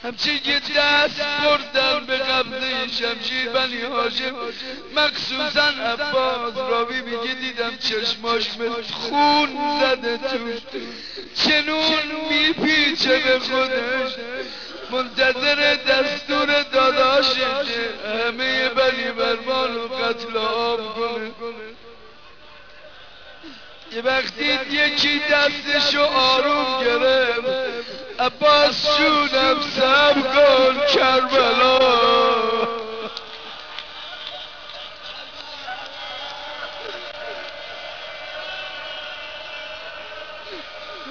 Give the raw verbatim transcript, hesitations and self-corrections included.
همچین که دست بردن به قبضه شمشیر بنی هاشم، مخصوصا عباس راوی میگه دیدم چشماش مثل خون زده توش، چنون میپیچه به خودش منتظر دستور داداشش که همه بنی مروان رو قتل عام کنه. یه وقتی یکی دستشو آروم گرفت، عباس جونم صبر کن